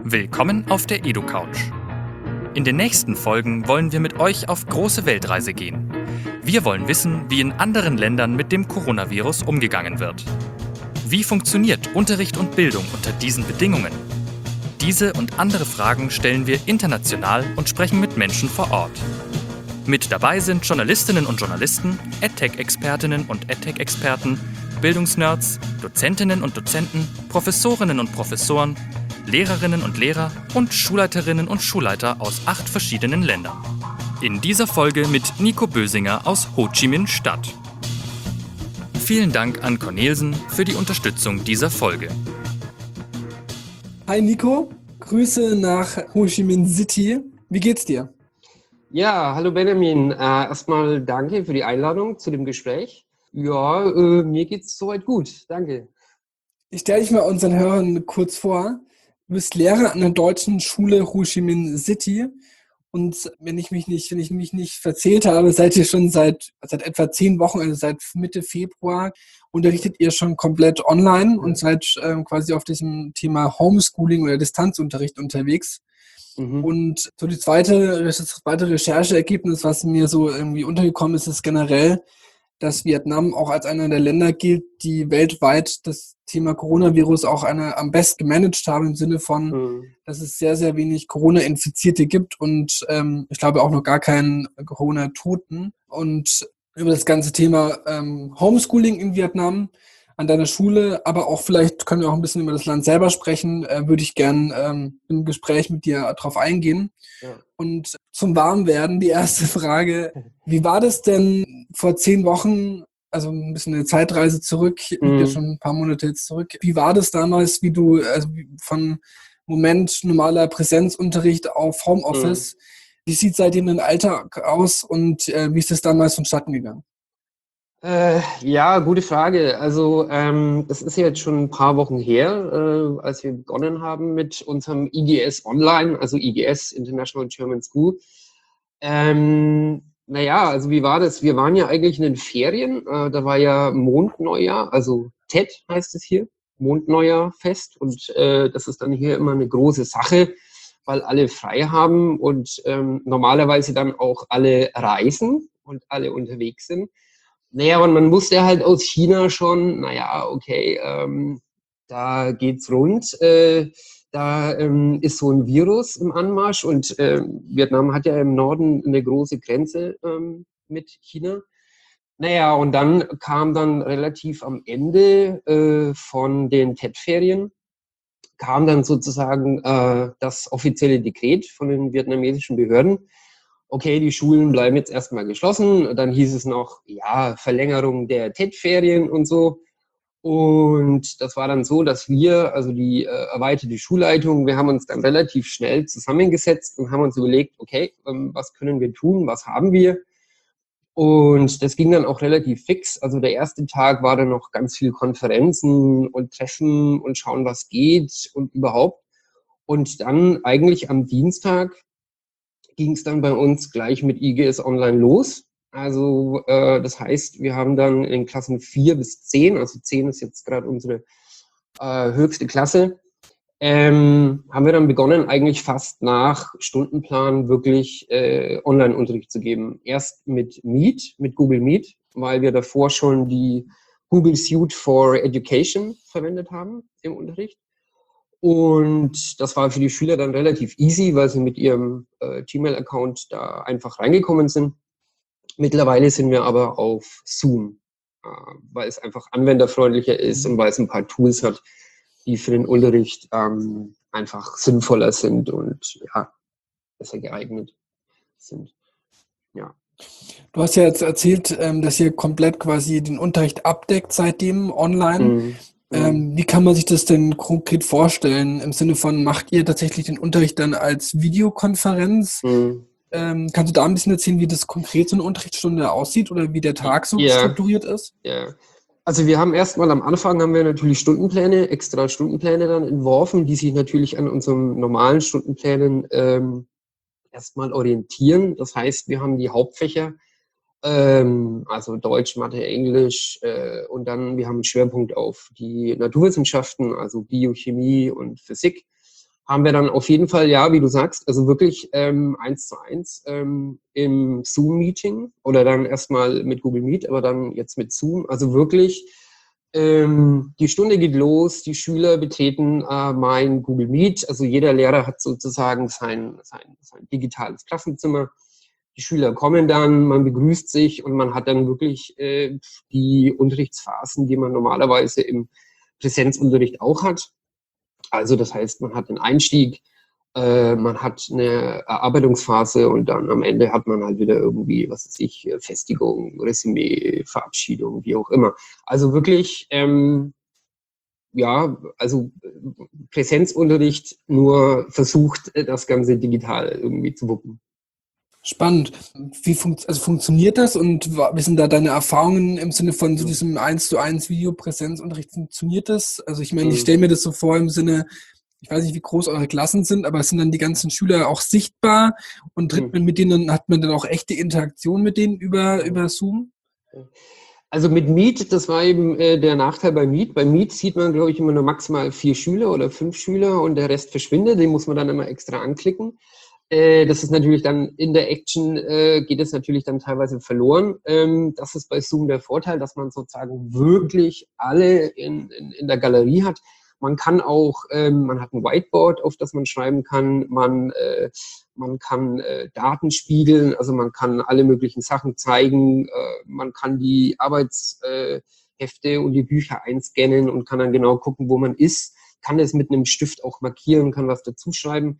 Willkommen auf der EduCouch. In den nächsten Folgen wollen wir mit euch auf große Weltreise gehen. Wir wollen wissen, wie in anderen Ländern mit dem Coronavirus umgegangen wird. Wie funktioniert Unterricht und Bildung unter diesen Bedingungen? Diese und andere Fragen stellen wir international und sprechen mit Menschen vor Ort. Mit dabei sind Journalistinnen und Journalisten, EdTech-Expertinnen und EdTech-Experten, Bildungsnerds, Dozentinnen und Dozenten, Professorinnen und Professoren, Lehrerinnen und Lehrer und Schulleiterinnen und Schulleiter aus 8 verschiedenen Ländern. In dieser Folge mit Nico Bösinger aus Ho Chi Minh Stadt. Vielen Dank an Cornelsen für die Unterstützung dieser Folge. Hi Nico, Grüße nach Ho Chi Minh City. Wie geht's dir? Ja, hallo Benjamin. Erstmal danke für die Einladung zu dem Gespräch. Ja, mir geht's soweit gut. Danke. Ich stelle dich mal unseren Hörern kurz vor. Du bist Lehrer an der deutschen Schule Ho Chi Minh City und wenn ich mich nicht verzählt habe, seid ihr schon seit etwa 10 Wochen, also seit Mitte Februar, unterrichtet ihr schon komplett online und seid quasi auf diesem Thema Homeschooling oder Distanzunterricht unterwegs. Und so das zweite Rechercheergebnis, was mir so irgendwie untergekommen ist, ist generell, dass Vietnam auch als einer der Länder gilt, die weltweit das Thema Coronavirus auch am besten gemanagt haben, im Sinne von, dass es sehr, sehr wenig Corona-Infizierte gibt und ich glaube auch noch gar keinen Corona-Toten. Und über das ganze Thema Homeschooling in Vietnam an deiner Schule, aber auch vielleicht können wir auch ein bisschen über das Land selber sprechen, würde ich gern im Gespräch mit dir drauf eingehen. Ja. Und zum Warmwerden die erste Frage, wie war das denn vor 10 Wochen, also ein bisschen eine Zeitreise zurück, ja schon ein paar Monate jetzt zurück, wie war das damals, von Moment normaler Präsenzunterricht auf Homeoffice, wie sieht seitdem dein Alltag aus und wie ist das damals vonstatten gegangen? Ja, gute Frage. Also das ist ja jetzt schon ein paar Wochen her, als wir begonnen haben mit unserem IGS Online, also IGS, International German School. Also wie war das? Wir waren ja eigentlich in den Ferien. Da war ja Mondneujahr, also TED heißt es hier, Mondneujahrfest. Und das ist dann hier immer eine große Sache, weil alle frei haben und normalerweise dann auch alle reisen und alle unterwegs sind. Naja, und man wusste halt aus China schon, da geht's rund, da ist so ein Virus im Anmarsch und Vietnam hat ja im Norden eine große Grenze mit China. Naja, und dann kam dann relativ am Ende von den TED-Ferien, kam dann sozusagen das offizielle Dekret von den vietnamesischen Behörden. Okay, die Schulen bleiben jetzt erstmal geschlossen. Dann hieß es noch, ja, Verlängerung der TED-Ferien und so. Und das war dann so, dass wir, also die erweiterte Schulleitung, wir haben uns dann relativ schnell zusammengesetzt und haben uns überlegt, okay, was können wir tun, was haben wir? Und das ging dann auch relativ fix. Also der erste Tag war dann noch ganz viel Konferenzen und Treffen und schauen, was geht und überhaupt. Und dann eigentlich am Dienstag ging es dann bei uns gleich mit IGS Online los. Also das heißt, wir haben dann in Klassen 4 bis 10, also 10 ist jetzt gerade unsere höchste Klasse, haben wir dann begonnen, eigentlich fast nach Stundenplan wirklich Online-Unterricht zu geben. Erst mit Google Meet, weil wir davor schon die Google Suite for Education verwendet haben im Unterricht. Und das war für die Schüler dann relativ easy, weil sie mit ihrem Gmail-Account da einfach reingekommen sind. Mittlerweile sind wir aber auf Zoom, weil es einfach anwenderfreundlicher ist und weil es ein paar Tools hat, die für den Unterricht einfach sinnvoller sind und ja, besser geeignet sind. Ja. Du hast ja jetzt erzählt, dass ihr komplett quasi den Unterricht abdeckt seitdem online. Wie kann man sich das denn konkret vorstellen? Im Sinne von, macht ihr tatsächlich den Unterricht dann als Videokonferenz? Kannst du da ein bisschen erzählen, wie das konkret so eine Unterrichtsstunde aussieht oder wie der Tag so strukturiert ist? Ja. Also wir haben erstmal am Anfang haben wir natürlich extra Stundenpläne dann entworfen, die sich natürlich an unseren normalen Stundenplänen erstmal orientieren. Das heißt, wir haben die Hauptfächer, also Deutsch, Mathe, Englisch und dann wir haben einen Schwerpunkt auf die Naturwissenschaften, also Biochemie und Physik. haben wir dann auf jeden Fall, ja, wie du sagst, also wirklich 1:1 im Zoom-Meeting oder dann erstmal mit Google Meet, aber dann jetzt mit Zoom. Also wirklich, die Stunde geht los, die Schüler betreten mein Google Meet. Also jeder Lehrer hat sozusagen sein digitales Klassenzimmer. Die Schüler kommen dann, man begrüßt sich und man hat dann wirklich die Unterrichtsphasen, die man normalerweise im Präsenzunterricht auch hat. Also das heißt, man hat einen Einstieg, man hat eine Erarbeitungsphase und dann am Ende hat man halt wieder irgendwie, was weiß ich, Festigung, Resümee, Verabschiedung, wie auch immer. Also wirklich, also Präsenzunterricht nur versucht, das Ganze digital irgendwie zu wuppen. Spannend. Funktioniert das und wie sind da deine Erfahrungen im Sinne von so diesem 1:1 Videopräsenzunterricht? Funktioniert das? Also ich meine, ich stelle mir das so vor im Sinne, ich weiß nicht, wie groß eure Klassen sind, aber sind dann die ganzen Schüler auch sichtbar und tritt man mit denen, hat man dann auch echte Interaktion mit denen über Zoom? Also mit Meet, das war eben der Nachteil bei Meet. Bei Meet sieht man, glaube ich, immer nur maximal 4 Schüler oder 5 Schüler und der Rest verschwindet. Den muss man dann immer extra anklicken. Das ist natürlich dann in der Action, geht es natürlich dann teilweise verloren. Das ist bei Zoom der Vorteil, dass man sozusagen wirklich alle in der Galerie hat. Man kann auch, man hat ein Whiteboard, auf das man schreiben kann. Man kann Daten spiegeln, also man kann alle möglichen Sachen zeigen. Man kann die Arbeitshefte und die Bücher einscannen und kann dann genau gucken, wo man ist. Kann es mit einem Stift auch markieren, kann was dazu schreiben.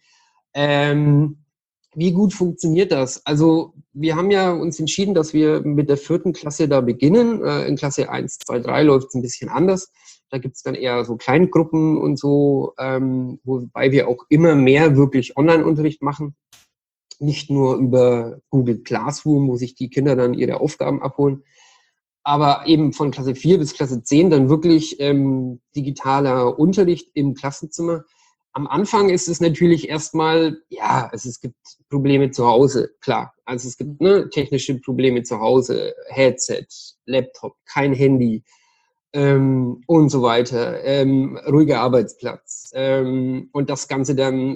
Wie gut funktioniert das? Also wir haben ja uns entschieden, dass wir mit der 4. Klasse da beginnen. In Klasse 1, 2, 3 läuft es ein bisschen anders. Da gibt es dann eher so Kleingruppen und so, wobei wir auch immer mehr wirklich Online-Unterricht machen. Nicht nur über Google Classroom, wo sich die Kinder dann ihre Aufgaben abholen, aber eben von Klasse 4 bis Klasse 10 dann wirklich digitaler Unterricht im Klassenzimmer. Am Anfang ist es natürlich erstmal, es gibt Probleme zu Hause, klar. Also es gibt technische Probleme zu Hause, Headset, Laptop, kein Handy und so weiter, ruhiger Arbeitsplatz. Und das Ganze dann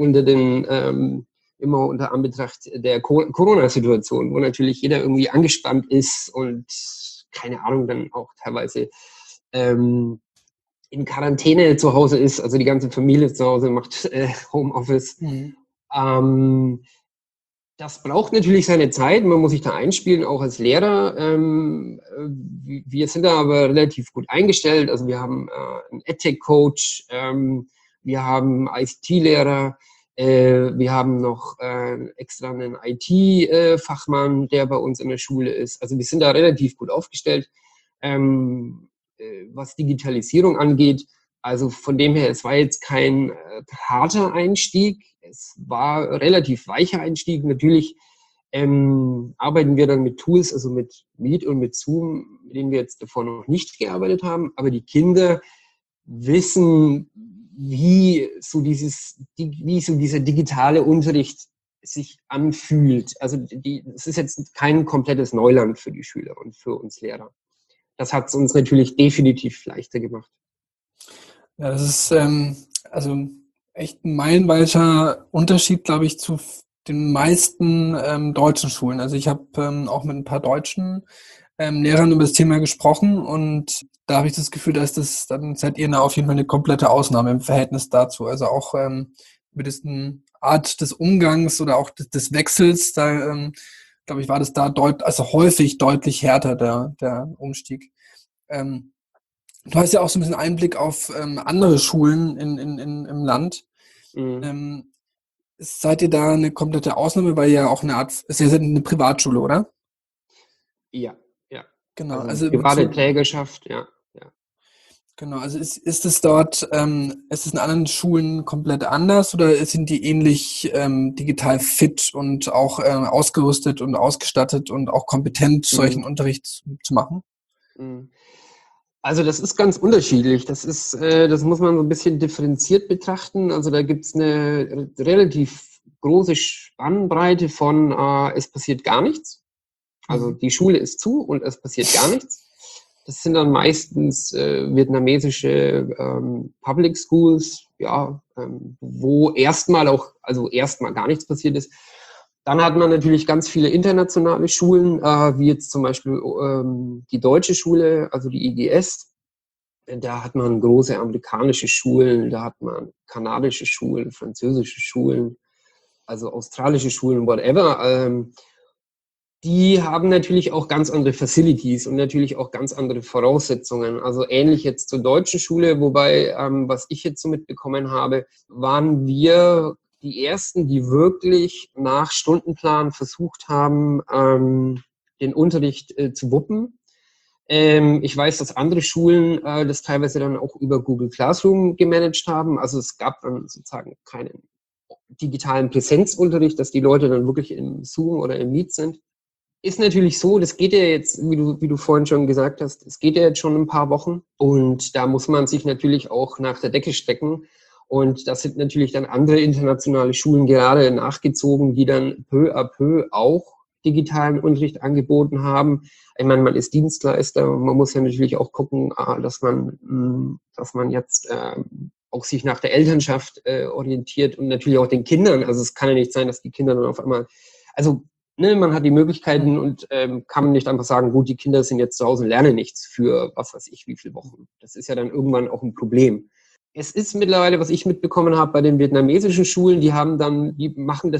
immer unter Anbetracht der Corona-Situation, wo natürlich jeder irgendwie angespannt ist und keine Ahnung, dann auch teilweise in Quarantäne zu Hause ist, also die ganze Familie zu Hause macht Homeoffice. Das braucht natürlich seine Zeit, man muss sich da einspielen, auch als Lehrer. Wir sind da aber relativ gut eingestellt, also wir haben einen EdTech-Coach, wir haben ICT-Lehrer, wir haben noch extra einen IT-Fachmann, der bei uns in der Schule ist. Also wir sind da relativ gut aufgestellt. Was Digitalisierung angeht. Also von dem her, es war jetzt kein harter Einstieg, es war ein relativ weicher Einstieg. Natürlich arbeiten wir dann mit Tools, also mit Meet und mit Zoom, mit denen wir jetzt davor noch nicht gearbeitet haben, aber die Kinder wissen, wie so dieser digitale Unterricht sich anfühlt. Also es ist jetzt kein komplettes Neuland für die Schüler und für uns Lehrer. Das hat es uns natürlich definitiv leichter gemacht. Ja, das ist also echt ein meilenweicher Unterschied, glaube ich, zu den meisten deutschen Schulen. Also ich habe auch mit ein paar deutschen Lehrern über das Thema gesprochen und da habe ich das Gefühl, dass dann seid ihr auf jeden Fall eine komplette Ausnahme im Verhältnis dazu. Also auch über diese Art des Umgangs oder auch des Wechsels, da glaube ich, war das da häufig deutlich härter, der Umstieg. Du hast ja auch so ein bisschen Einblick auf andere Schulen im Land. Seid ihr da eine komplette Ausnahme, weil ja auch ist ja eine Privatschule, oder? Ja. Genau. Also private Trägerschaft, ja. Genau, also ist es dort, ist es in anderen Schulen komplett anders oder sind die ähnlich digital fit und auch ausgerüstet und ausgestattet und auch kompetent, solchen Unterricht zu machen? Also das ist ganz unterschiedlich. Das muss man so ein bisschen differenziert betrachten. Also da gibt es eine relativ große Spannbreite von es passiert gar nichts. Also die Schule ist zu und es passiert gar nichts. Das sind dann meistens vietnamesische Public Schools, ja, wo erstmal gar nichts passiert ist. Dann hat man natürlich ganz viele internationale Schulen, wie jetzt zum Beispiel die deutsche Schule, also die IGS. Da hat man große amerikanische Schulen, da hat man kanadische Schulen, französische Schulen, also australische Schulen, whatever. Die haben natürlich auch ganz andere Facilities und natürlich auch ganz andere Voraussetzungen. Also ähnlich jetzt zur deutschen Schule, wobei, was ich jetzt so mitbekommen habe, waren wir die Ersten, die wirklich nach Stundenplan versucht haben, den Unterricht zu wuppen. Ich weiß, dass andere Schulen das teilweise dann auch über Google Classroom gemanagt haben. Also es gab dann sozusagen keinen digitalen Präsenzunterricht, dass die Leute dann wirklich im Zoom oder im Meet sind. Ist natürlich so, das geht ja jetzt, wie du vorhin schon gesagt hast, es geht ja jetzt schon ein paar Wochen und da muss man sich natürlich auch nach der Decke stecken. Und das sind natürlich dann andere internationale Schulen gerade nachgezogen, die dann peu à peu auch digitalen Unterricht angeboten haben. Ich meine, man ist Dienstleister und man muss ja natürlich auch gucken, dass man jetzt auch sich nach der Elternschaft orientiert und natürlich auch den Kindern. Also es kann ja nicht sein, dass die Kinder dann auf einmal, also man hat die Möglichkeiten und kann nicht einfach sagen, gut, die Kinder sind jetzt zu Hause und lernen nichts für was weiß ich wie viele Wochen. Das ist ja dann irgendwann auch ein Problem. Es ist mittlerweile, was ich mitbekommen habe bei den vietnamesischen Schulen, die machen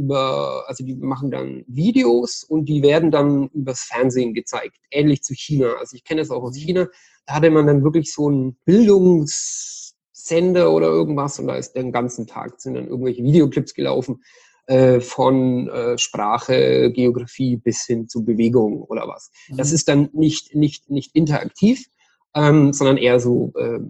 dann Videos und die werden dann übers Fernsehen gezeigt, ähnlich zu China. Also ich kenne das auch aus China, da hatte man dann wirklich so einen Bildungssender oder irgendwas und da ist den ganzen Tag sind dann irgendwelche Videoclips gelaufen von Sprache, Geografie bis hin zu Bewegung oder was. Das ist dann nicht interaktiv, sondern eher so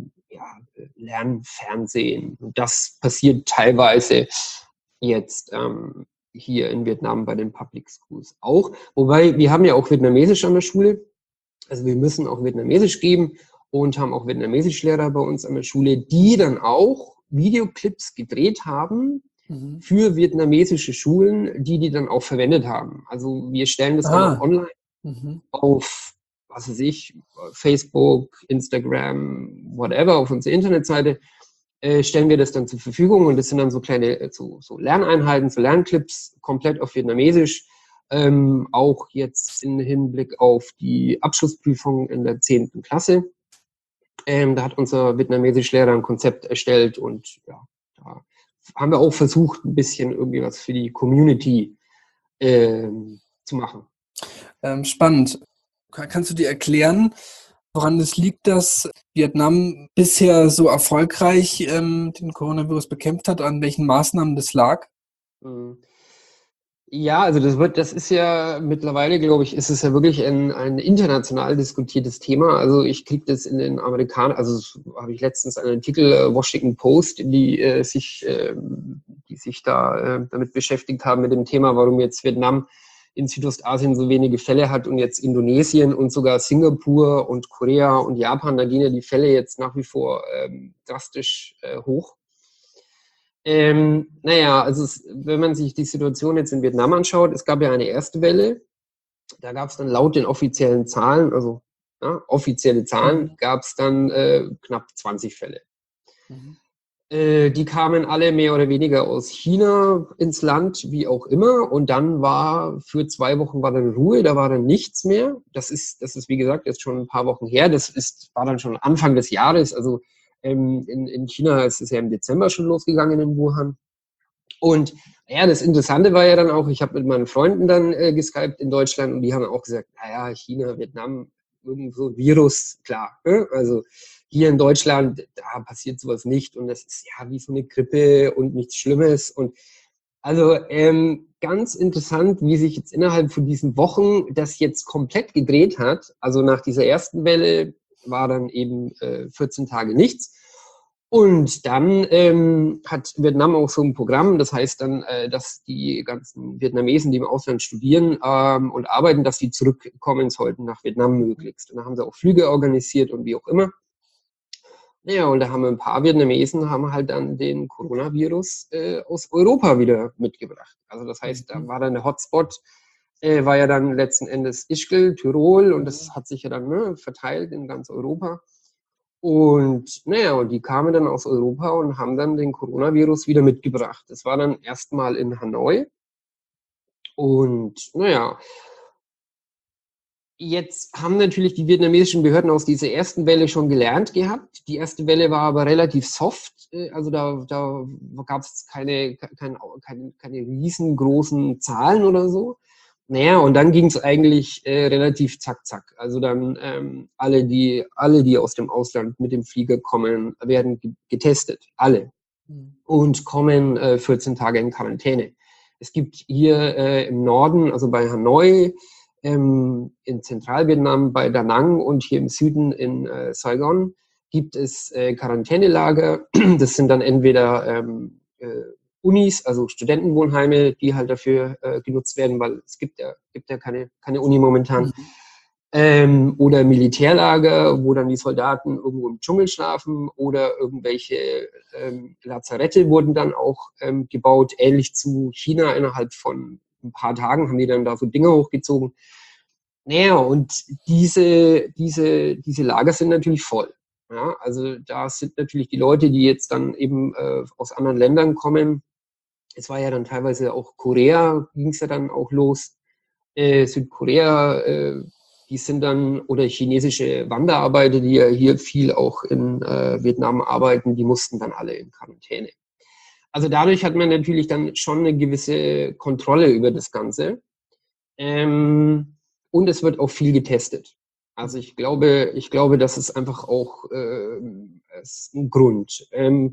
Lernfernsehen. Und das passiert teilweise jetzt hier in Vietnam bei den Public Schools auch. Wobei, wir haben ja auch Vietnamesisch an der Schule. Also wir müssen auch Vietnamesisch geben und haben auch Vietnamesischlehrer bei uns an der Schule, die dann auch Videoclips gedreht haben für vietnamesische Schulen, die dann auch verwendet haben. Also wir stellen das dann auch online auf, was weiß ich, Facebook, Instagram, whatever, auf unserer Internetseite, stellen wir das dann zur Verfügung und das sind dann so kleine so Lerneinheiten, so Lernclips, komplett auf Vietnamesisch, auch jetzt im Hinblick auf die Abschlussprüfung in der 10. Klasse. Da hat unser Vietnamesischlehrer ein Konzept erstellt und ja, da haben wir auch versucht, ein bisschen irgendwie was für die Community zu machen. Spannend. Kannst du dir erklären, woran es liegt, dass Vietnam bisher so erfolgreich den Coronavirus bekämpft hat, an welchen Maßnahmen das lag? Ja, also das ist ja mittlerweile, glaube ich, ist es ja wirklich ein international diskutiertes Thema. Also ich kriege das in den Amerikanern, also habe ich letztens einen Artikel Washington Post, die sich da damit beschäftigt haben mit dem Thema, warum jetzt Vietnam in Südostasien so wenige Fälle hat und jetzt Indonesien und sogar Singapur und Korea und Japan, da gehen ja die Fälle jetzt nach wie vor drastisch hoch. Also wenn man sich die Situation jetzt in Vietnam anschaut, es gab ja eine erste Welle, da gab es dann laut den offiziellen Zahlen, also offizielle Zahlen, gab es dann knapp 20 Fälle. Die kamen alle mehr oder weniger aus China ins Land, wie auch immer. Und dann für 2 Wochen war dann Ruhe, da war dann nichts mehr. Das ist wie gesagt, jetzt schon ein paar Wochen her. War dann schon Anfang des Jahres. Also in China ist es ja im Dezember schon losgegangen in Wuhan. Und ja, das Interessante war ja dann auch, ich habe mit meinen Freunden dann geskypt in Deutschland und die haben auch gesagt, naja, China, Vietnam, irgend so ein Virus, klar. Also hier in Deutschland, da passiert sowas nicht und das ist ja wie so eine Grippe und nichts Schlimmes. Und also ganz interessant, wie sich jetzt innerhalb von diesen Wochen das jetzt komplett gedreht hat. Also nach dieser ersten Welle war dann eben 14 Tage nichts. Und dann hat Vietnam auch so ein Programm, das heißt dann, dass die ganzen Vietnamesen, die im Ausland studieren und arbeiten, dass sie zurückkommen sollten nach Vietnam möglichst. Und da haben sie auch Flüge organisiert und wie auch immer. Naja, und da haben ein paar Vietnamesen haben halt dann den Coronavirus aus Europa wieder mitgebracht. Also das heißt, da war dann der Hotspot war ja dann letzten Endes Ischgl, Tirol, und das hat sich ja dann verteilt in ganz Europa. Und und die kamen dann aus Europa und haben dann den Coronavirus wieder mitgebracht. Das war dann erstmal in Hanoi. Und jetzt haben natürlich die vietnamesischen Behörden aus dieser ersten Welle schon gelernt gehabt. Die erste Welle war aber relativ soft. Also da gab es keine riesengroßen Zahlen oder so. Und dann ging es eigentlich relativ zack, zack. Also dann alle, die aus dem Ausland mit dem Flieger kommen, werden getestet. Alle. Und kommen 14 Tage in Quarantäne. Es gibt hier im Norden, also bei Hanoi, in Zentralvietnam bei Da Nang und hier im Süden in Saigon gibt es Quarantänelager. Das sind dann entweder Unis, also Studentenwohnheime, die halt dafür genutzt werden, weil es gibt ja keine Uni momentan. Oder Militärlager, wo dann die Soldaten irgendwo im Dschungel schlafen, oder irgendwelche Lazarette wurden dann auch gebaut, ähnlich zu China. Innerhalb von ein paar Tagen haben die dann da so Dinge hochgezogen. Und diese Lager sind natürlich voll. Ja, also da sind natürlich die Leute, die jetzt dann eben aus anderen Ländern kommen. Es war ja dann teilweise auch Korea, ging es ja dann auch los. Südkorea, die sind dann, oder chinesische Wanderarbeiter, die ja hier viel auch in Vietnam arbeiten, die mussten dann alle in Quarantäne. Also dadurch hat man natürlich dann schon eine gewisse Kontrolle über das Ganze. Und es wird auch viel getestet. Also ich glaube, das ist einfach auch ist ein Grund.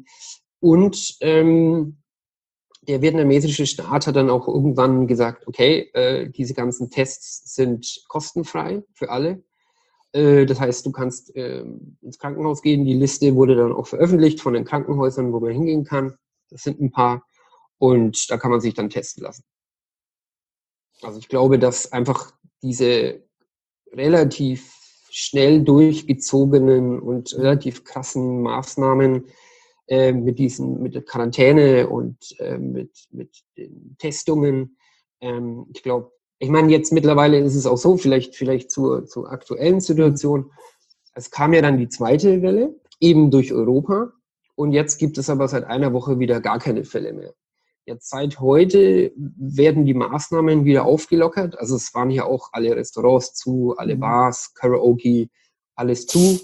Der vietnamesische Staat hat dann auch irgendwann gesagt, okay, diese ganzen Tests sind kostenfrei für alle. Das heißt, du kannst ins Krankenhaus gehen. Die Liste wurde dann auch veröffentlicht von den Krankenhäusern, wo man hingehen kann. Das sind ein paar. Und da kann man sich dann testen lassen. Also ich glaube, dass einfach diese relativ schnell durchgezogenen und relativ krassen Maßnahmen mit der Quarantäne und mit den Testungen, ich meine, jetzt mittlerweile ist es auch so, vielleicht zur aktuellen Situation, es kam ja dann die zweite Welle, eben durch Europa, und jetzt gibt es aber seit einer Woche wieder gar keine Fälle mehr. Jetzt seit heute werden die Maßnahmen wieder aufgelockert. Also es waren ja auch alle Restaurants zu, alle Bars, Karaoke, alles zu.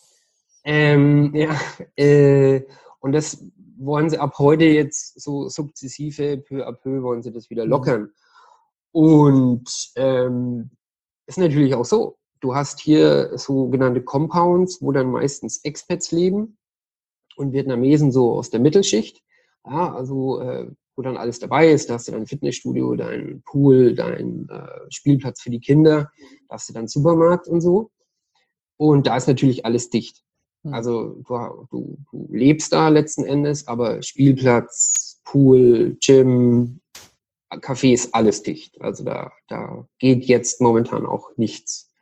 Und das wollen sie ab heute jetzt so sukzessive, peu à peu, wollen sie das wieder lockern. Und ist natürlich auch so. Du hast hier sogenannte Compounds, wo dann meistens Expats leben und Vietnamesen so aus der Mittelschicht. Ja, also wo dann alles dabei ist. Da hast du dein Fitnessstudio, dein Pool, dein Spielplatz für die Kinder, da hast du dann Supermarkt und so. Und da ist natürlich alles dicht. Also du lebst da letzten Endes, aber Spielplatz, Pool, Gym, Cafés, alles dicht. Also da geht jetzt momentan auch nichts.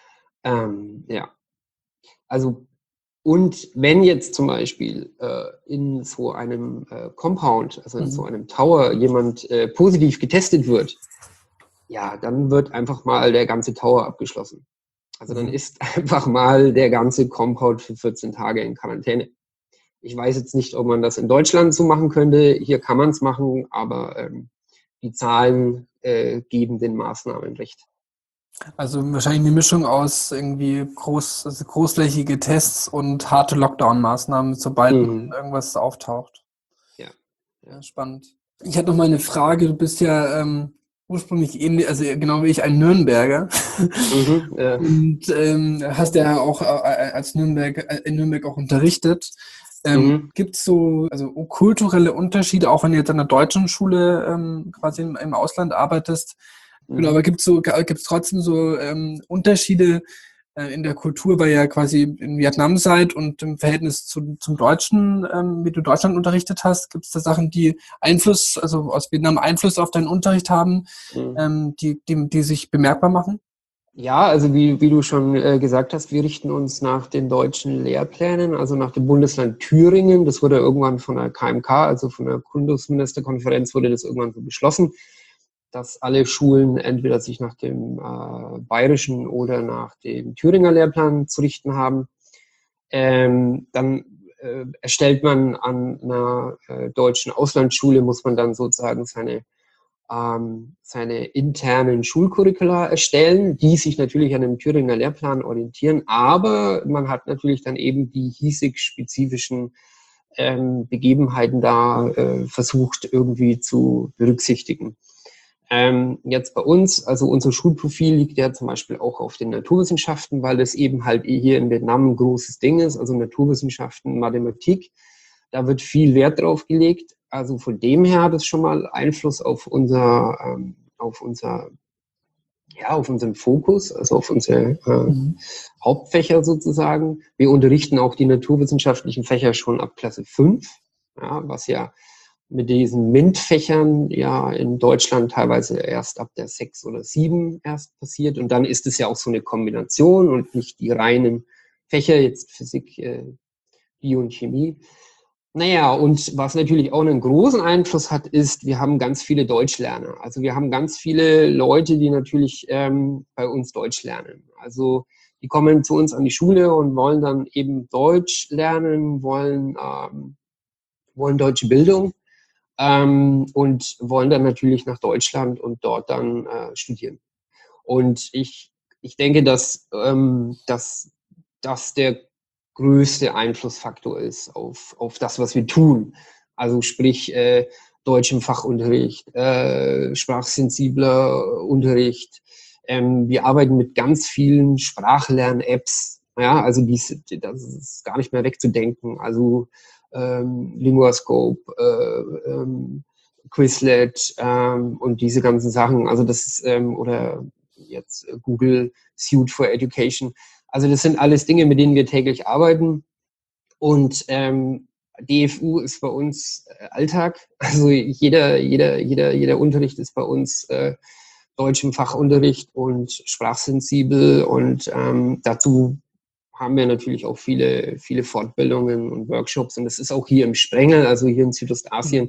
Also und wenn jetzt zum Beispiel in so einem Compound, also in so einem Tower, jemand positiv getestet wird, ja, dann wird einfach mal der ganze Tower abgeschlossen. Also dann ist einfach mal der ganze Compound für 14 Tage in Quarantäne. Ich weiß jetzt nicht, ob man das in Deutschland so machen könnte. Hier kann man es machen, aber die Zahlen geben den Maßnahmen recht. Also wahrscheinlich eine Mischung aus irgendwie großflächige Tests und harte Lockdown-Maßnahmen, sobald irgendwas auftaucht. Ja. Spannend. Ich hatte noch mal eine Frage. Du bist ja ursprünglich ähnlich, also genau wie ich, ein Nürnberger. Und hast ja auch in Nürnberg auch unterrichtet. Gibt es so kulturelle Unterschiede, auch wenn du jetzt an einer deutschen Schule quasi im Ausland arbeitest? Genau, aber gibt's trotzdem so Unterschiede in der Kultur, weil ihr ja quasi in Vietnam seid, und im Verhältnis zum Deutschen, wie du Deutschland unterrichtet hast? Gibt es da Sachen, die aus Vietnam Einfluss auf deinen Unterricht haben, die sich bemerkbar machen? Ja, also wie du schon gesagt hast, wir richten uns nach den deutschen Lehrplänen, also nach dem Bundesland Thüringen. Das wurde irgendwann von der KMK, also von der Kultusministerkonferenz, wurde das irgendwann so beschlossen, dass alle Schulen entweder sich nach dem bayerischen oder nach dem Thüringer Lehrplan zu richten haben. Dann erstellt man an einer deutschen Auslandsschule, muss man dann sozusagen seine internen Schulcurricula erstellen, die sich natürlich an dem Thüringer Lehrplan orientieren, aber man hat natürlich dann eben die hiesig-spezifischen Begebenheiten da versucht irgendwie zu berücksichtigen. Jetzt bei uns, also unser Schulprofil liegt ja zum Beispiel auch auf den Naturwissenschaften, weil das eben halt hier in Vietnam ein großes Ding ist, also Naturwissenschaften, Mathematik, da wird viel Wert drauf gelegt. Also von dem her hat es schon mal Einfluss auf unseren Fokus, also auf unsere Hauptfächer sozusagen. Wir unterrichten auch die naturwissenschaftlichen Fächer schon ab Klasse 5, ja, was ja mit diesen MINT-Fächern ja in Deutschland teilweise erst ab der 6 oder 7 erst passiert. Und dann ist es ja auch so eine Kombination und nicht die reinen Fächer, jetzt Physik, Bio und Chemie. Naja, und was natürlich auch einen großen Einfluss hat, ist, wir haben ganz viele Deutschlerner. Also wir haben ganz viele Leute, die natürlich bei uns Deutsch lernen. Also die kommen zu uns an die Schule und wollen dann eben Deutsch lernen, wollen deutsche Bildung und wollen dann natürlich nach Deutschland und dort dann studieren. Und ich denke, dass das der größte Einflussfaktor ist auf das, was wir tun. Also sprich Deutsch im Fachunterricht, sprachsensibler Unterricht. Wir arbeiten mit ganz vielen Sprachlern-Apps. Ja, also das ist gar nicht mehr wegzudenken. Also Linguascope, Quizlet und diese ganzen Sachen. Also das ist, oder jetzt Google Suite for Education. Also das sind alles Dinge, mit denen wir täglich arbeiten. Und DFU ist bei uns Alltag. Also jeder Unterricht ist bei uns Deutsch im Fachunterricht und sprachsensibel. Und dazu haben wir natürlich auch viele Fortbildungen und Workshops. Und das ist auch hier im Sprengel, also hier in Südostasien,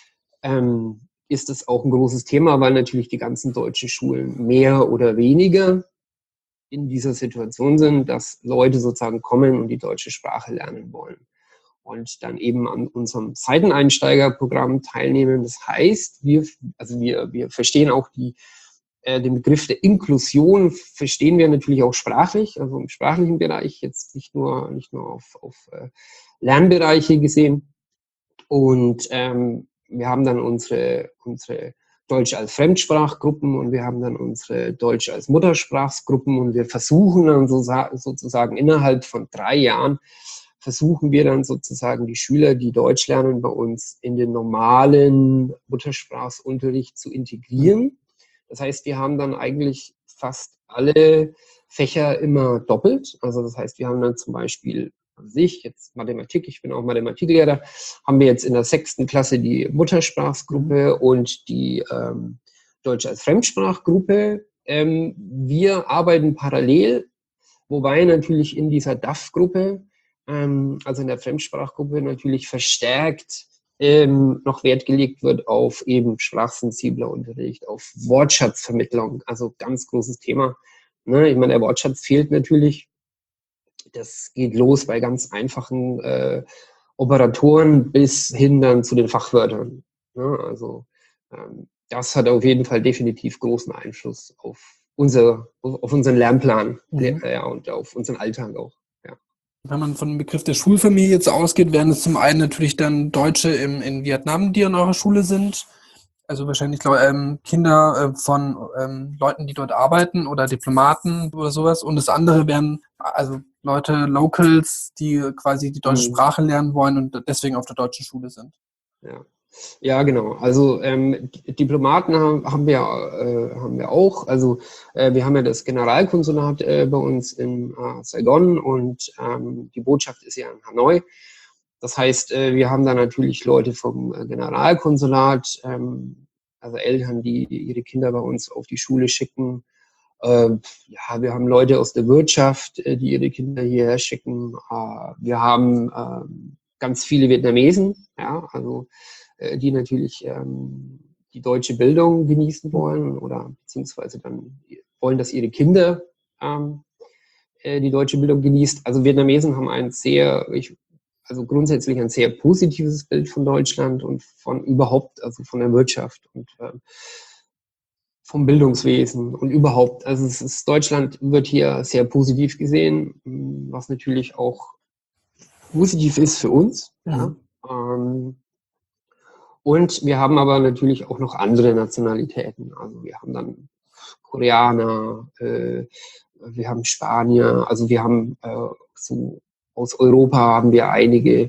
ist das auch ein großes Thema, weil natürlich die ganzen deutschen Schulen mehr oder weniger in dieser Situation sind, dass Leute sozusagen kommen und die deutsche Sprache lernen wollen und dann eben an unserem Seiteneinsteigerprogramm teilnehmen. Das heißt, wir verstehen auch den Begriff der Inklusion, verstehen wir natürlich auch sprachlich, also im sprachlichen Bereich, jetzt nicht nur auf Lernbereiche gesehen. Und wir haben dann unsere Deutsch als Fremdsprachgruppen und wir haben dann unsere Deutsch als Muttersprachsgruppen und wir versuchen dann sozusagen innerhalb von 3 Jahren versuchen wir dann sozusagen die Schüler, die Deutsch lernen, bei uns in den normalen Muttersprachsunterricht zu integrieren. Das heißt, wir haben dann eigentlich fast alle Fächer immer doppelt. Also das heißt, wir haben dann zum Beispiel jetzt Mathematik, ich bin auch Mathematiklehrer, haben wir jetzt in der 6. Klasse die Muttersprachsgruppe und die Deutsch als Fremdsprachgruppe. Wir arbeiten parallel, wobei natürlich in dieser DAF-Gruppe, also in der Fremdsprachgruppe, natürlich verstärkt noch Wert gelegt wird auf eben sprachsensibler Unterricht, auf Wortschatzvermittlung, also ganz großes Thema. Ne? Ich meine, der Wortschatz fehlt natürlich. Das geht los bei ganz einfachen Operatoren bis hin dann zu den Fachwörtern. Ne? Also das hat auf jeden Fall definitiv großen Einfluss auf unseren Lernplan und auf unseren Alltag auch. Ja. Wenn man von dem Begriff der Schulfamilie jetzt ausgeht, wären es zum einen natürlich dann Deutsche in Vietnam, die an eurer Schule sind. Also wahrscheinlich Kinder von Leuten, die dort arbeiten oder Diplomaten oder sowas. Und das andere wären also Leute, Locals, die quasi die deutsche Sprache lernen wollen und deswegen auf der deutschen Schule sind. Ja, genau. Also Diplomaten haben wir auch. Also wir haben ja das Generalkonsulat bei uns in Saigon und die Botschaft ist ja in Hanoi. Das heißt, wir haben da natürlich Leute vom Generalkonsulat, also Eltern, die ihre Kinder bei uns auf die Schule schicken. Wir haben Leute aus der Wirtschaft, die ihre Kinder hierher schicken. Wir haben ganz viele Vietnamesen, ja, also die natürlich die deutsche Bildung genießen wollen oder beziehungsweise dann wollen, dass ihre Kinder die deutsche Bildung genießt. Also Vietnamesen haben also grundsätzlich ein sehr positives Bild von Deutschland und von überhaupt, also von der Wirtschaft und vom Bildungswesen und überhaupt. Also Deutschland wird hier sehr positiv gesehen, was natürlich auch positiv ist für uns. Ja. Und wir haben aber natürlich auch noch andere Nationalitäten. Also wir haben dann Koreaner, wir haben Spanier, also wir haben so aus Europa haben wir einige,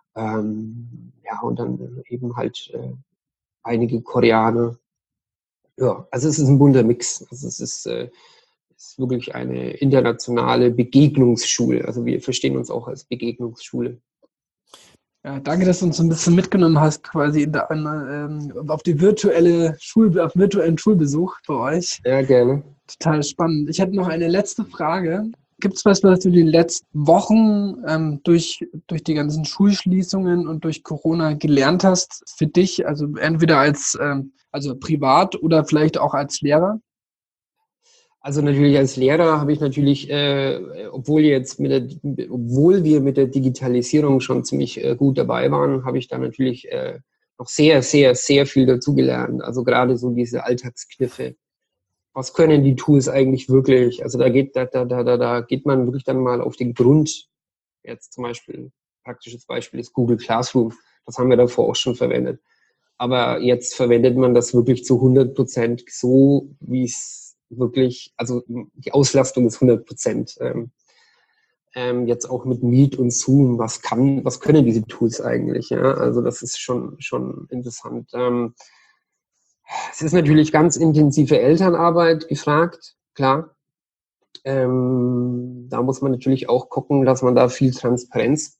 und dann eben halt einige Koreaner. Ja, also es ist ein bunter Mix. Also es ist wirklich eine internationale Begegnungsschule. Also wir verstehen uns auch als Begegnungsschule. Ja, danke, dass du uns so ein bisschen mitgenommen hast, quasi auf virtuellen Schulbesuch bei euch. Ja, gerne. Total spannend. Ich hätte noch eine letzte Frage. Gibt es was du in den letzten Wochen durch die ganzen Schulschließungen und durch Corona gelernt hast für dich, also entweder als privat oder vielleicht auch als Lehrer? Also natürlich als Lehrer habe ich natürlich, obwohl wir mit der Digitalisierung schon ziemlich gut dabei waren, habe ich da natürlich noch sehr, sehr, sehr viel dazugelernt. Also gerade so diese Alltagskniffe. Was können die Tools eigentlich wirklich? Also da geht man wirklich dann mal auf den Grund. Jetzt zum Beispiel, praktisches Beispiel ist Google Classroom. Das haben wir davor auch schon verwendet. Aber jetzt verwendet man das wirklich zu 100% so, wie es wirklich, also die Auslastung ist 100%. Jetzt auch mit Meet und Zoom, was können diese Tools eigentlich? Ja? Also das ist schon interessant. Es ist natürlich ganz intensive Elternarbeit gefragt, klar. Da muss man natürlich auch gucken, dass man da viel Transparenz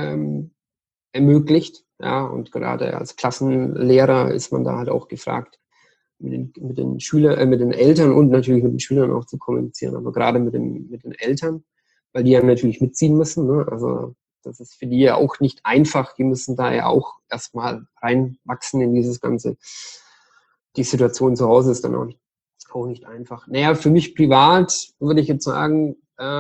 ermöglicht. Ja, und gerade als Klassenlehrer ist man da halt auch gefragt, mit den Schülern, mit den Eltern und natürlich mit den Schülern auch zu kommunizieren, aber gerade mit den Eltern, weil die ja natürlich mitziehen müssen. Ne? Also das ist für die ja auch nicht einfach. Die müssen da ja auch erstmal reinwachsen in dieses Ganze. Die Situation zu Hause ist dann auch nicht einfach. Naja, für mich privat würde ich jetzt sagen,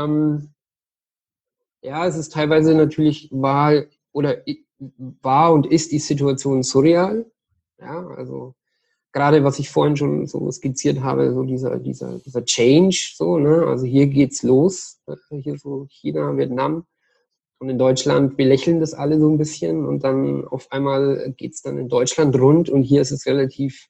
es ist teilweise natürlich war und ist die Situation surreal. Ja, also gerade was ich vorhin schon so skizziert habe, so dieser Change, so, ne? Also hier geht's los, hier so China, Vietnam. Und in Deutschland belächeln das alle so ein bisschen und dann auf einmal geht's dann in Deutschland rund und hier ist es relativ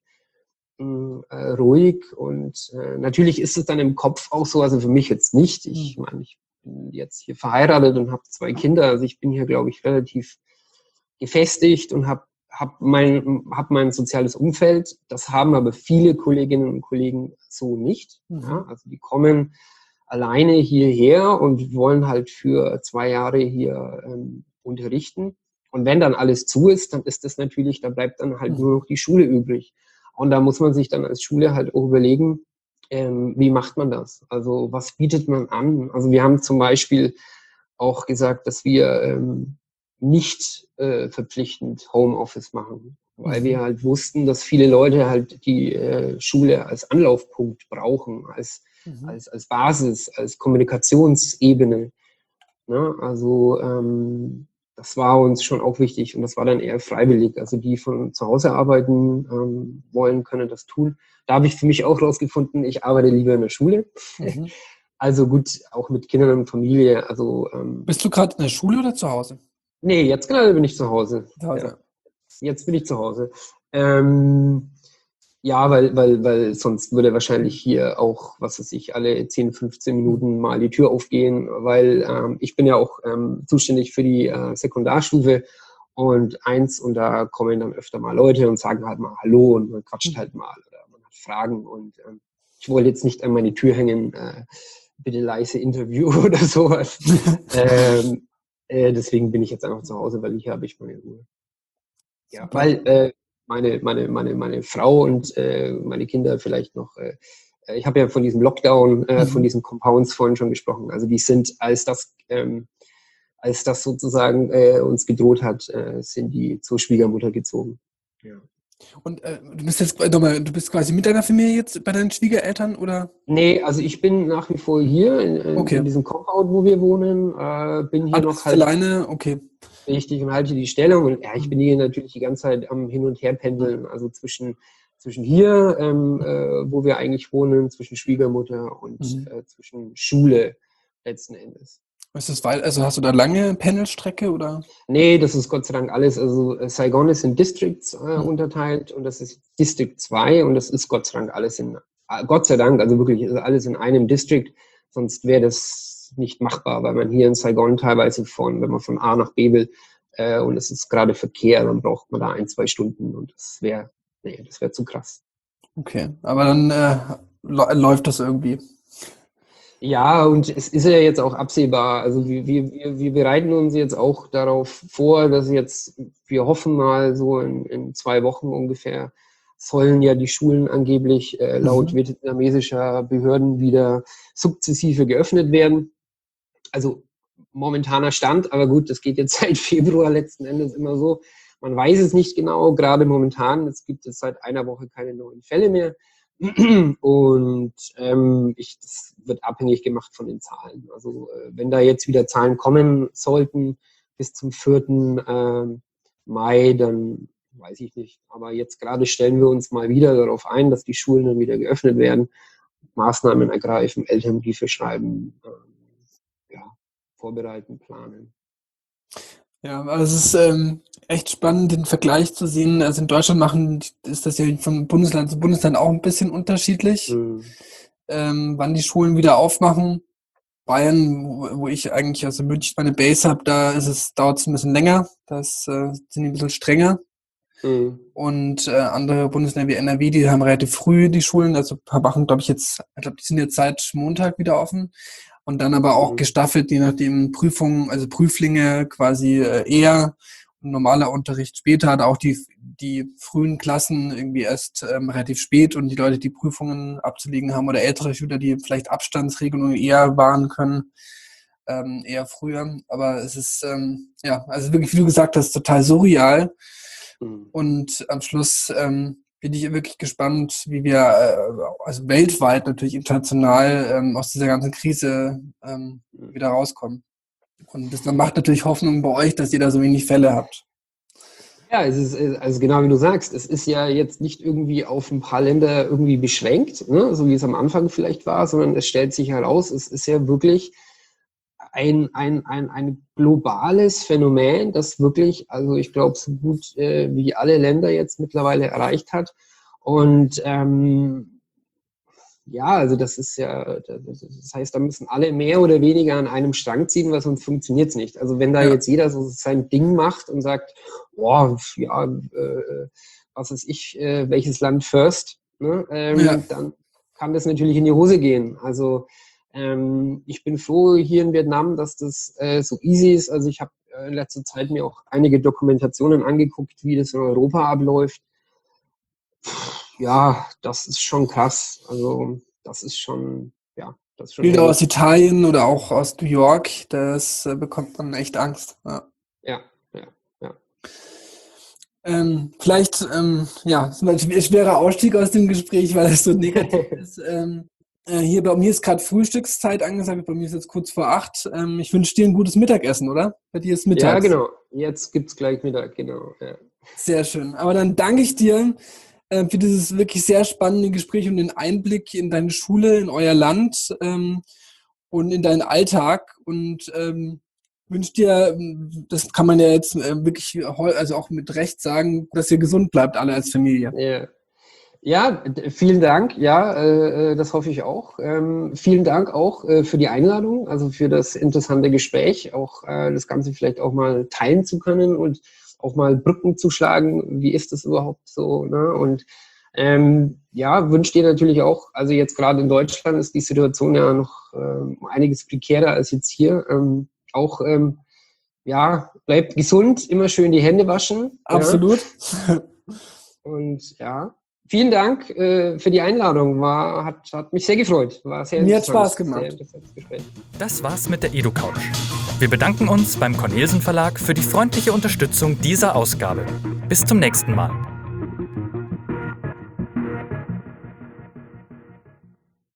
ruhig und natürlich ist es dann im Kopf auch so, also für mich jetzt nicht. Ich meine, ich bin jetzt hier verheiratet und habe 2 Kinder, also ich bin hier, glaube ich, relativ gefestigt und hab mein soziales Umfeld. Das haben aber viele Kolleginnen und Kollegen so nicht. Ja? Also die kommen alleine hierher und wollen halt für 2 Jahre hier unterrichten. Und wenn dann alles zu ist, dann ist das natürlich, da bleibt dann halt nur noch die Schule übrig. Und da muss man sich dann als Schule halt auch überlegen, wie macht man das? Also was bietet man an? Also wir haben zum Beispiel auch gesagt, dass wir nicht verpflichtend Homeoffice machen, weil wir halt wussten, dass viele Leute halt die Schule als Anlaufpunkt brauchen, als Basis, als Kommunikationsebene. Ne? Also das war uns schon auch wichtig und das war dann eher freiwillig. Also die von zu Hause arbeiten wollen, können das tun. Da habe ich für mich auch rausgefunden, ich arbeite lieber in der Schule. Also gut, auch mit Kindern und Familie. Also Bist du gerade in der Schule oder zu Hause? Nee, jetzt gerade bin ich zu Hause. Ja. Jetzt bin ich zu Hause. Weil sonst würde wahrscheinlich hier auch, was weiß ich, alle 10, 15 Minuten mal die Tür aufgehen, weil ich bin ja auch zuständig für die Sekundarstufe und da kommen dann öfter mal Leute und sagen halt mal Hallo und man quatscht halt mal oder man hat Fragen und ich wollte jetzt nicht an meine Tür hängen, bitte leise Interview oder sowas. Deswegen bin ich jetzt einfach zu Hause, weil hier habe ich meine Ruhe. Ja, weil meine Frau und meine Kinder vielleicht noch, ich habe ja von diesem Lockdown, von diesen Compounds vorhin schon gesprochen. Also die sind, als das sozusagen uns gedroht hat, sind die zur Schwiegermutter gezogen. Ja. Und du bist jetzt du bist quasi mit deiner Familie jetzt bei deinen Schwiegereltern, oder? Nee, also ich bin nach wie vor hier Okay. in diesem Compound, wo wir wohnen, bin hier Du noch bist halt alleine, okay. richtig und halte die Stellung. Und ja, ich bin hier natürlich die ganze Zeit am Hin- und Herpendeln, also zwischen hier, wo wir eigentlich wohnen, zwischen Schwiegermutter und zwischen Schule letzten Endes. Ist das also hast du da lange Pendelstrecke, oder? Nee, das ist Gott sei Dank alles. Also Saigon ist in Districts unterteilt und das ist District 2 und das ist Gott sei Dank alles Gott sei Dank, also wirklich ist alles in einem District, sonst wäre das nicht machbar, weil man hier in Saigon teilweise wenn man von A nach B will und es ist gerade Verkehr, dann braucht man da 1-2 Stunden und das wäre zu krass. Okay, aber dann läuft das irgendwie. Ja, und es ist ja jetzt auch absehbar. Also wir bereiten uns jetzt auch darauf vor, dass wir hoffen mal so in 2 Wochen ungefähr, sollen ja die Schulen angeblich laut vietnamesischer Behörden wieder sukzessive geöffnet werden. Also momentaner Stand, aber gut, das geht jetzt seit Februar letzten Endes immer so. Man weiß es nicht genau, gerade momentan. Es gibt jetzt seit einer Woche keine neuen Fälle mehr. Und das wird abhängig gemacht von den Zahlen. Also wenn da jetzt wieder Zahlen kommen sollten bis zum 4. Mai, dann weiß ich nicht. Aber jetzt gerade stellen wir uns mal wieder darauf ein, dass die Schulen dann wieder geöffnet werden, Maßnahmen ergreifen, Elternbriefe schreiben, vorbereiten, planen. Ja, aber es ist echt spannend, den Vergleich zu sehen. Also in Deutschland ist das ja von Bundesland zu Bundesland auch ein bisschen unterschiedlich, wann die Schulen wieder aufmachen. Bayern, wo ich eigentlich aus München meine Base habe, dauert es ein bisschen länger. Sind die ein bisschen strenger. Und andere Bundesländer wie NRW, die haben relativ früh die Schulen, also machen, glaube ich, die sind jetzt seit Montag wieder offen. Und dann aber auch gestaffelt, je nachdem Prüfungen, also Prüflinge quasi eher und normaler Unterricht später, hat auch die frühen Klassen irgendwie erst relativ spät und die Leute, die Prüfungen abzulegen haben oder ältere Schüler, die vielleicht Abstandsregelungen eher wahren können, eher früher. Aber es ist, also wirklich, wie du gesagt hast, total surreal. Und am Schluss bin ich wirklich gespannt, wie wir also weltweit, natürlich international, aus dieser ganzen Krise wieder rauskommen. Und das macht natürlich Hoffnung bei euch, dass ihr da so wenig Fälle habt. Ja, es ist, also genau wie du sagst, es ist ja jetzt nicht irgendwie auf ein paar Länder irgendwie beschränkt, ne, so wie es am Anfang vielleicht war, sondern es stellt sich heraus, es ist ja wirklich ein globales Phänomen, das wirklich, also ich glaube, so gut wie alle Länder jetzt mittlerweile erreicht hat. Und also das ist ja, das heißt, da müssen alle mehr oder weniger an einem Strang ziehen, weil sonst funktioniert es nicht. Also wenn da jetzt jeder so sein Ding macht und sagt, was weiß ich, welches Land first, ne, dann kann das natürlich in die Hose gehen. Also ich bin froh hier in Vietnam, dass das so easy ist. Also ich habe in letzter Zeit mir auch einige Dokumentationen angeguckt, wie das in Europa abläuft. Ja, das ist schon krass. Also das ist schon Bilder aus Italien oder auch aus New York, das bekommt man echt Angst. Ja. Vielleicht, ist ein schwerer Ausstieg aus dem Gespräch, weil es so negativ ist. Hier bei mir ist gerade Frühstückszeit angesagt, bei mir ist jetzt kurz vor 8. Ich wünsche dir ein gutes Mittagessen, oder? Bei dir ist Mittags. Ja, genau. Jetzt gibt es gleich Mittag, genau. Ja. Sehr schön. Aber dann danke ich dir für dieses wirklich sehr spannende Gespräch und den Einblick in deine Schule, in euer Land und in deinen Alltag. Und wünsche dir, das kann man ja jetzt wirklich also auch mit Recht sagen, dass ihr gesund bleibt, alle als Familie. Ja, vielen Dank. Ja, das hoffe ich auch. Vielen Dank auch für die Einladung, also für das interessante Gespräch, auch das Ganze vielleicht auch mal teilen zu können und auch mal Brücken zu schlagen. Wie ist das überhaupt so? Ne? Und wünsche dir natürlich auch, also jetzt gerade in Deutschland ist die Situation ja noch einiges prekärer als jetzt hier. Bleibt gesund, immer schön die Hände waschen. Absolut. Ja. Und vielen Dank für die Einladung. Hat mich sehr gefreut. Mir hat Spaß gemacht. Das war's mit der EduCouch. Wir bedanken uns beim Cornelsen Verlag für die freundliche Unterstützung dieser Ausgabe. Bis zum nächsten Mal.